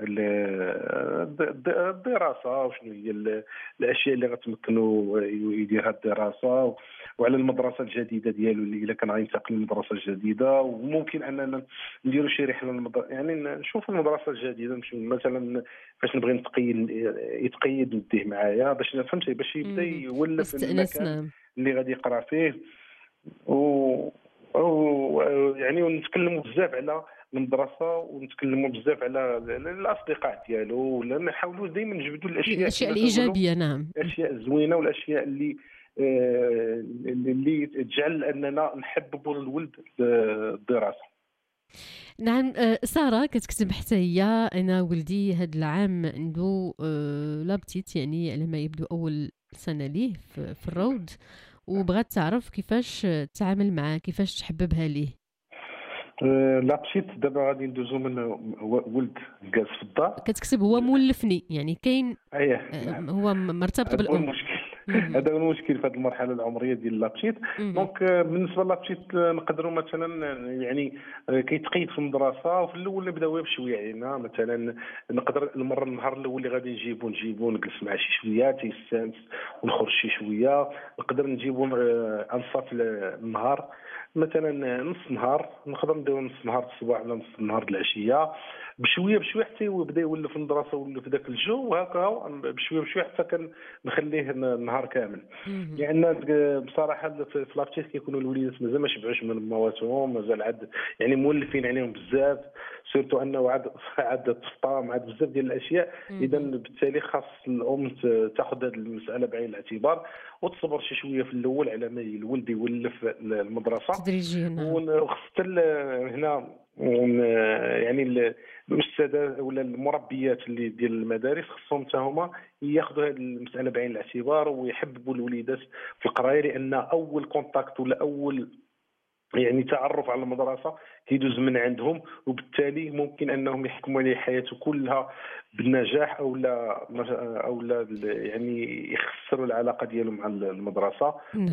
الدراسه وشنو هي الاشياء اللي غتمكنوا يديرها الدراسه، وعلى المدرسه الجديده ديالو اللي الا كان غينتقل للمدرسه الجديده، وممكن اننا نديروا شي رحله يعني نشوف المدرسه الجديده مثلا فاش نبغي يتقيد نديه معايا باش فهمتي باش يبدا يولف المكان اللي غادي يقرا فيه يعني ونتكلموا بزاف على المدرسه ونتكلموا بزاف على الاصدقاء ديالو، ولا نحاولوا دائما نجبدوا الاشياء الايجابيه. نعم الاشياء الزوينه والاشياء اللي تجعل اننا نحببوا الولد الدراسه. نعم ساره كتكتب حتى هي انا ولدي هذا العام عنده لابتيت يعني على ما يبدو اول سنه ليه في الروض، وبغات تعرف كيفاش تتعامل معاه كيفاش تحببها ليه. لابشيت دابا غادي ندوزو من ولد جالس في الدار كتكتب هو مولفني يعني كاين هو مرتبط بالام. هذا هو المشكل في هذه المرحله العمريه ديال لابشيت. دونك بالنسبه لابشيت نقدروا مثلا يعني كيتقيد في المدرسه وفي الاول نبداو بشويه يعني مثلا نقدر النهار الاول اللي غادي نجيبو نجلس معاه شي شويه تيستانس ونخرج شي شويه، نقدر نجيبو انصاف النهار مثلا نص نهار، نقدر نديرو نص نهار الصباح ولا نص نهار العشيه بشويه حتى يبدا يولف المدرسه ويولف داك الجو، وهكا بشويه حتى كنخليه النهار كامل. لان بصراحه في لابتيت كيكونوا الوليدات مازال ما شبعوش من مواتهم، مازال عاد يعني مولفين عليهم بزاف، سورتو انه عاد التفطام عاد بزاف ديال الاشياء. اذا بالتالي خاص الام تاخذ هذه المساله بعين الاعتبار وتصبر شي شويه في الاول على ما الولد يولف المدرسه تدريجيا. وخصت هنا يعني الاستاذات ولا المربيات اللي ديال المدارس خصهم حتى هما ياخذوا هذه المساله بعين الاعتبار ويحببوا الوليدات في القرايه، لان اول كونتاكت ولا اول يعني تعرف على المدرسه كيدوز من عندهم، وبالتالي ممكن انهم يحكموا عليه حياته كلها بالنجاح او لا يعني يخسروا العلاقه ديالهم مع المدرسه.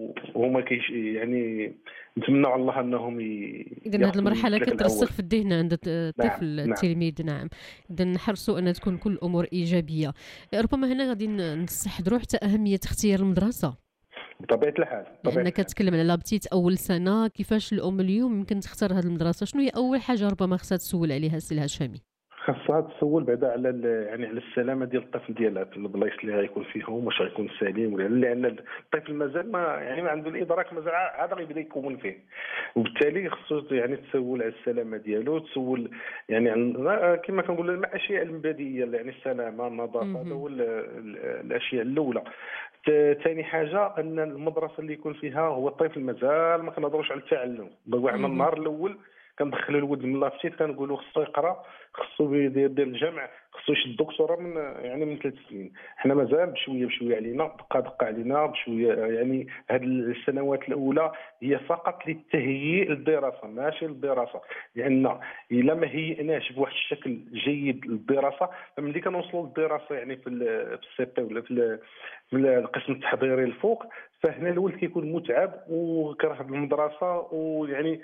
وهما يعني نتمنى على الله انهم اذا هذه المرحله كترسخ في الذهن عند الطفل التلميذ. نعم، اذا نحرصوا ان تكون كل الامور ايجابيه. ربما هنا غادي نستحضروا حتى اهميه اختيار المدرسه بطبيعه الحال. لأنك كتكلم على بتيت اول سنه، كيفاش الام اليوم يمكن تختار هذه المدرسه؟ شنو هي اول حاجه ربما خصها تسول عليها السي الهشامي؟ خاصها تسول بعدا على يعني على السلامه ديال الطفل ديالها في البلايص اللي غيكون فيهم، واش غيكون سليم ولا، لان الطفل مازال ما عنده الادراك، مازال عاد غيبدا يكون فيه، وبالتالي خصو يعني تسول على السلامه ديالو، تسول يعني كما كنقول الاشياء المبدئيه، يعني السلامه، النظافه، هذا هو الاشياء الاولى. ثاني حاجه ان المدرسه اللي يكون فيها هو الطفل مازال ما كنهضروش على التعلم. حنا النهار الاول كندخلوا الولد من لابتيت كنقولوا خصو يقرا، خصو يدير الجامع، خصو يشد الدكتوراه من 3 سنين. حنا مازال بشويه علينا، دقه علينا بشويه. يعني هذه السنوات الاولى هي فقط للتهيئ للدراسه ماشي للدراسه، لان الا ما هيئناش بواحد الشكل جيد للدراسه، فملي كنوصلوا للدراسه يعني في السي بي ولا في القسم التحضيري الفوق، فهنا الولد كيكون متعب وكره المدرسه، ويعني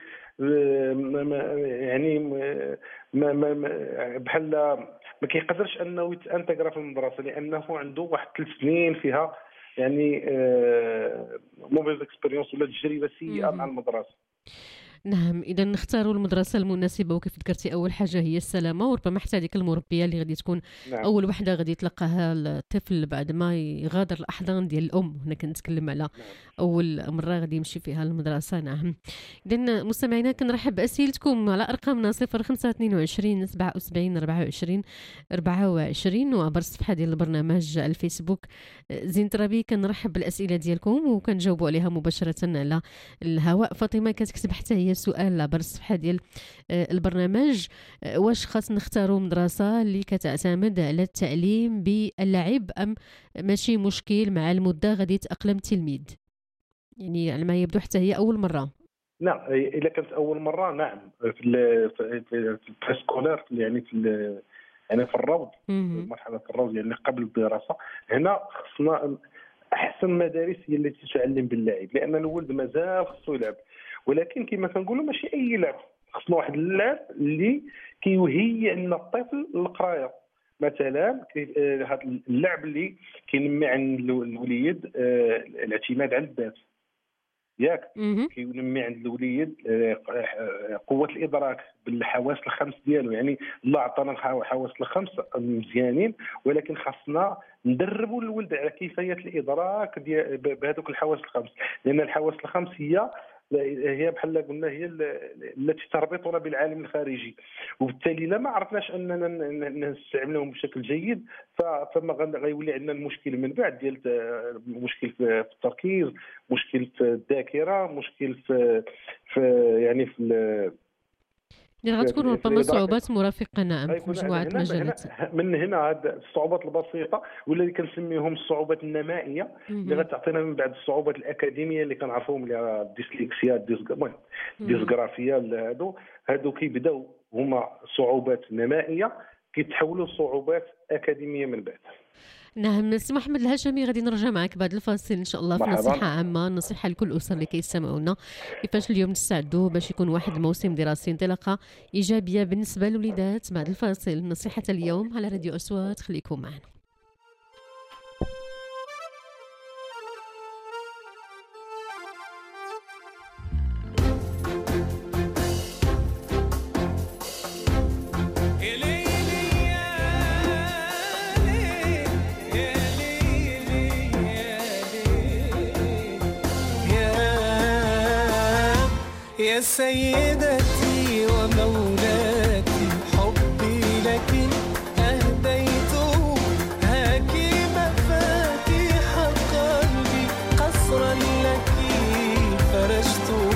بحال ما كيقدرش انه يتانتغرا في المدرسه، لانه عنده واحد 3 سنين فيها يعني موفيز اكسبيريونس ولا تجربه سيئه مع المدرسه. نعم، اذا نختاروا المدرسه المناسبه، وكيف ذكرتي اول حاجه هي السلامه، وربما حتى هذيك المربيه اللي غادي تكون اول وحده غادي يتلقاها الطفل بعد ما يغادر الاحضان ديال الام. هنا كنتكلم على اول مره غادي يمشي فيها للمدرسه. نعم، اذا مستمعينا كنرحب باسئلتكم على ارقامنا 0522 77 24 24 وعبر الصفحه ديال البرنامج الفيسبوك زين ترابي. كنرحب بالاسئله ديالكم وكنجاوبوا عليها مباشره على الهواء. فاطمه كتكتب حتى هي سؤال عبر الصفحه ديال البرنامج: واش خاص نختاروا مدرسه اللي كتعتمد على التعليم باللعب، ام ماشي مشكل مع المده غادي يتاقلم التلميذ؟ يعني على ما يبدو حتى هي اول مره. نعم، اذا كانت اول مره نعم في البريسكولير، يعني في الروض، مرحله الروض يعني قبل الدراسه، هنا خصنا احسن مدارس هي التي تعلم باللعب، لان الولد مازال خصو يلعب. ولكن كما كنقولوا ماشي اي لعب، خصنا واحد اللعب اللي كيهيئ لنا الطفل للقرايه. مثلا هذا اللعب اللي كينمي عند الوليد الاعتماد على الذات، ياك كينمي عند الوليد قوه الادراك بالحواس الخمس ديالو. يعني الله عطانا الحواس الخمس مزيانين، ولكن خاصنا ندربوا الولد على كيفيه الادراك بهذوك الحواس الخمس، لان الحواس الخمس هي بحال قلنا هي التي تربطنا بالعالم الخارجي، وبالتالي لا ما عرفناش اننا نستعملهم بشكل جيد فما غيولي عندنا المشكل من بعد ديال مشكل في التركيز، مشكل في الذاكره، مشكل في يعني في غتكون ربما صعوبات مرافقه. نعم، في مجموعه مجالات. من هنا هاد الصعوبات البسيطه ولا اللي كنسميهم الصعوبات النمائيه اللي غتعطينا من بعد الصعوبات الاكاديميه اللي كنعرفوهم، اللي الديسلكسيا، الديسغرافيا، هادو كيبداو هما صعوبات نمائيه كيتحولوا صعوبات اكاديميه من بعد. نعم، سي محمد الهشامي، غادي نرجع معك بعد الفاصل ان شاء الله في نصيحه عامه، نصيحه لكل الاسر اللي كيستمعونا كيفاش اليوم نستعدوا باش يكون واحد الموسم دراسي انطلاقه ايجابيه بالنسبه للوليدات. بعد الفاصل نصيحه اليوم على راديو أصوات، خليكم معنا. يا سيدتي ومولاتي، حبي لك أهديته، هاك مفاتيح قلبي، قصرا لك فرشته.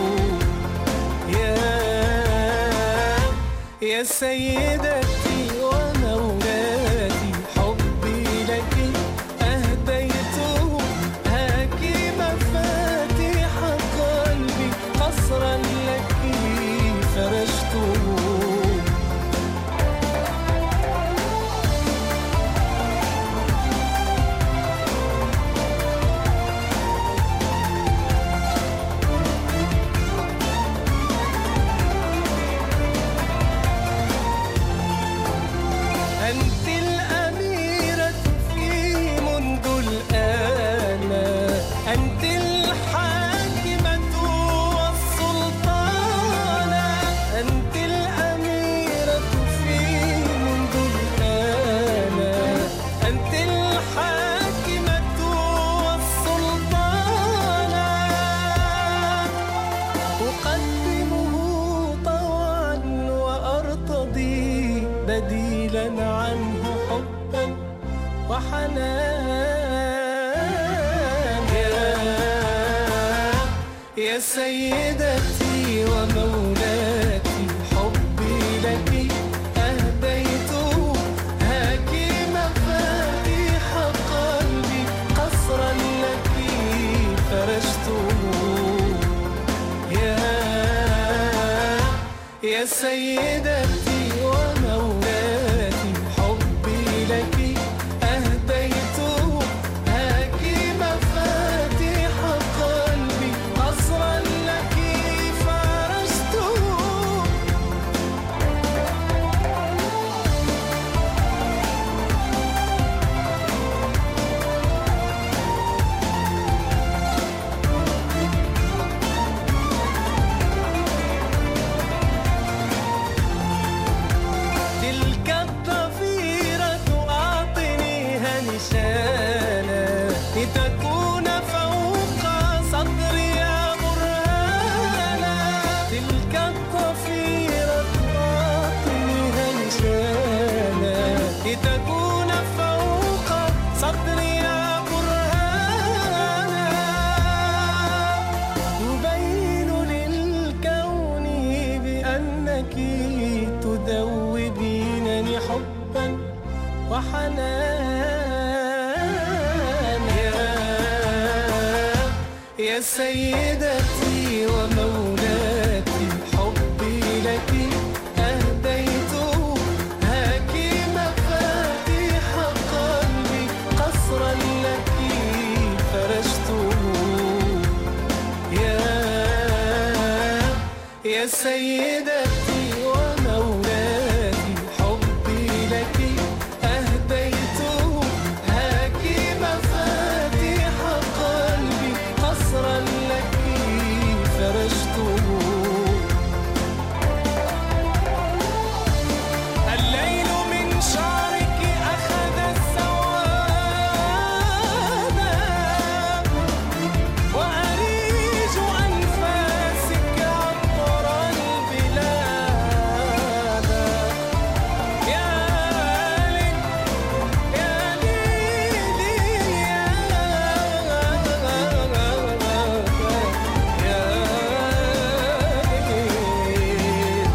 يا سيدتي ومولاتي، حبي لك أهديته، هاك مفاتيح قلبي، قصرا لك فرشته. وحنان. يا سيدتي ومولاتي، حبي لك أهديته، هاك مفاتيح قلبي، قصرا لك فرشته. يا سيدتي ومولاتي، حبي لك أهديته، هاك مفاتيح قلبي، قصرا لك فرشته. تلك الضفيرة أعطنيها نشانا، لتكون فوق صدري برهانا. تلك الضفيرة أعطنيها نشانا، لتكون فوق صدري برهانا. تبين للكون بأنك تذوبينني حبا وحنان. يا سيدتي ومولاتي، حبي لك أهديته، هاك مفاتيح قلبي، قصرا لك فرشته. يا سيدتي ومولاتي، حبي لك أهديته، هاك مفاتيح قلبي، قصرا لك فرشته. الليل من شعرك أخذ السواد، وأريج أنفاسك عطر البلاد. يا ليل يا ليلي يا ليل.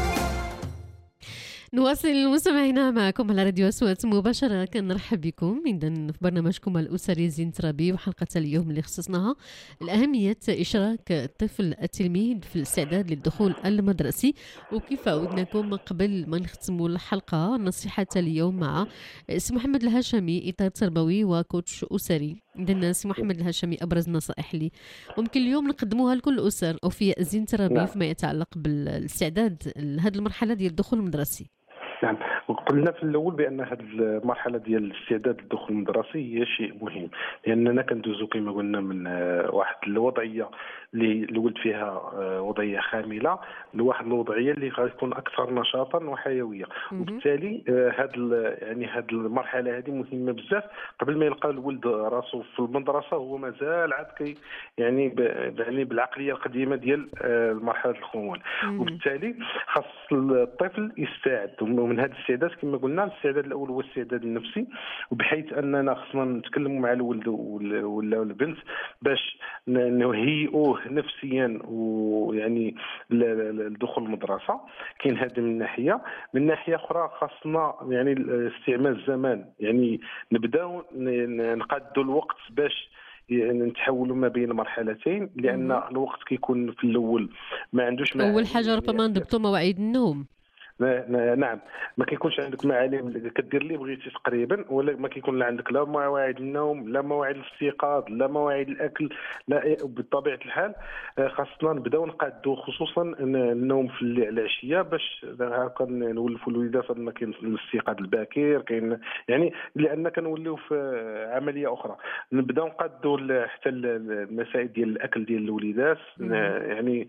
نواصل مستمعينا معكم على راديو أصوات مباشرة. كنرحب بكم إذا في برنامجكم الأسري زين ترابي، وحلقة اليوم اللي خصصناها الأهمية إشراك الطفل التلميذ في الاستعداد للدخول المدرسي. وكيف عودناكم قبل ما نختموا الحلقة، نصيحة اليوم مع سي محمد الهاشمي، إطار تربوي وكوتش أسري. إذا سي محمد الهاشمي، أبرز النصائح اللي ممكن اليوم نقدموها لكل الأسر أو في زين ترابي فيما يتعلق بالاستعداد لهذه المرحلة ديال الدخول المدرسي. نعم، قلنا في الاول بان هذه المرحله ديال الاستعداد للدخول المدرسي هي شيء مهم، لاننا كندوزو كما قلنا من واحد الوضعيه اللي الولد فيها وضعيه خامله لواحد الوضعيه اللي غتكون اكثر نشاطا وحيويه. وبالتالي هذه المرحله هذه مهمه بزاف. قبل ما يلقى الولد راسو في المدرسه هو مازال عاد يعني بالعقليه القديمه ديال مرحله الخمول. وبالتالي خاص الطفل يستعد. ومن هذا الاستعداد كما قلنا، الاستعداد الاول هو الاستعداد النفسي، وبحيث اننا خصنا نتكلموا مع الولد ولا البنت باش نهيئوه نفسيا ويعني لدخول المدرسه. كاين هذا من ناحيه اخرى خاصنا يعني استعمال الزمان، يعني نبداو نقادوا الوقت باش نتحولوا ما بين مرحلتين، لان الوقت كيكون في الاول ما عندوش اول حاجه ربما نضبطوا مواعيد النوم. نعم، ما كيكونش عندك معالم كدير اللي بغيتي تقريبا، ولا ما كيكون لا عندك لا مواعيد النوم لا مواعيد الاستيقاظ لا مواعيد الاكل لا. بطبيعه الحال خاصنا نبداو نقادوا خصوصا النوم في العشيه باش هكا نولفوا الوليدات ما كاين الاستيقاظ الباكر كاين، يعني لان كنوليو في عمليه اخرى. نبداو نقادوا حتى المسائل ديال الاكل ديال الوليدات، يعني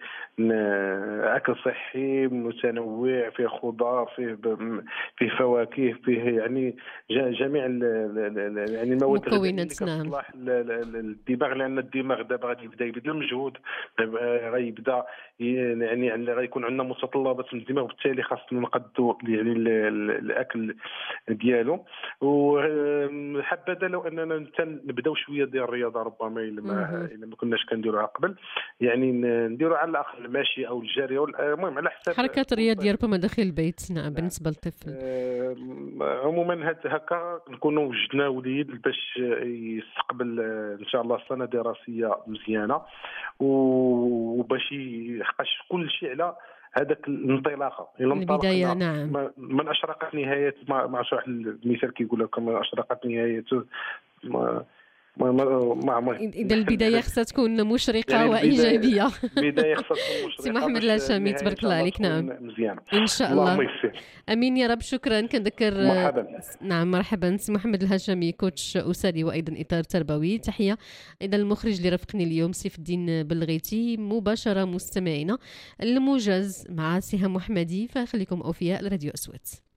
اكل صحي متنوع فيه خضار فيه فواكه فيه يعني جميع يعني المواد اللي كتصلح للدماغ، لان الدماغ دابا غادي يبدا يبذل مجهود، غيبدا يعني غيكون عندنا متطلبات من الدماغ، وبالتالي خاصنا نقدوا يعني الاكل ديالو. حبذا لو اننا نبداو شويه ديال الرياضه، ربما الا ما كناش كنديروها قبل، يعني نديروا على الاقل المشي او الجري او المهم على حساب حركات رياضيه ربما داخل البيت. نعم بالنسبه للطفل. عموما هكا نكونوا وجدنا وليد باش يستقبل ان شاء الله السنه دراسيه مزيانه، وباش يحقق كل شيء على هذاك الانطلاقه البدايه. نعم. من اشرقت نهايه ما واحد المثال كيقول لك من اشرقت نهايه اذا البدايه خصها تكون مشرقه يعني وايجابيه. البدايه خصها تكون مشرقه. سي محمد الهاشمي تبارك الله عليك. نعم مزيانه ان شاء الله. امين يا رب. شكرا. كنذكر مرحبا. نعم مرحبا. سي محمد الهاشمي كوتش اسري وايضا اطار تربوي. تحيه اذا المخرج اللي رافقني اليوم سيف الدين بلغيتي. مباشره مستمعينا الموجز مع سهام محمدي، فخليكم اوفياء لراديو اسود.